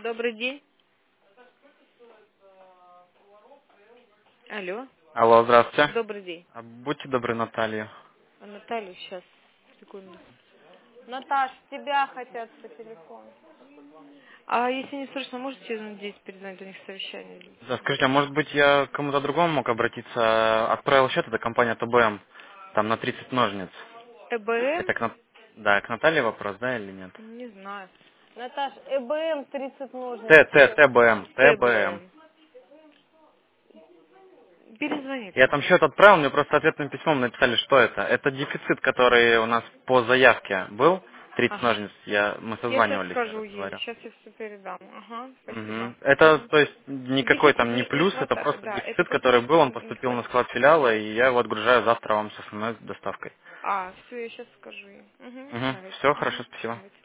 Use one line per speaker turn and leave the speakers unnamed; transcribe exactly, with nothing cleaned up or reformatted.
Добрый день. Алло.
Алло, здравствуйте.
Добрый день.
А будьте добры, Наталья.
А Наталью сейчас, секунду. Наташ, тебя хотят по телефону. А если не срочно, можете через десять перезвонить, у них совещание люди.
Да, скажите, а может быть я к кому-то другому мог обратиться? Отправил счет, это компания Т Б М, там на тридцать ножниц.
ЭБМ?
Это к, На- да, к Наталье вопрос, да, или нет?
Не знаю. Наташ, ЭБМ тридцать ножниц.
Т, Т, Т Б М, Т Б М.
ТБМ. Перезвоните.
Я там счет отправил, мне просто ответным письмом написали, что это. Это дефицит, который у нас по заявке был, тридцать
Ага.
ножниц, я, мы
Я сейчас
созванивались, я
скажу ей,
разговаривал.
сейчас я все передам. Ага, спасибо.
Мгм. Это,
Мгм.
то есть, никакой
Дефицит
там не
не, не
плюс, это
хватает,
просто
да, это
дефицит,
просто
который был, он
не
поступил на
хватает.
склад филиала, и я его отгружаю завтра вам с основной доставкой.
А, все, я сейчас скажу ей. Угу,
Угу.
давайте.
Все,
Угу,
хорошо, спасибо.
давайте.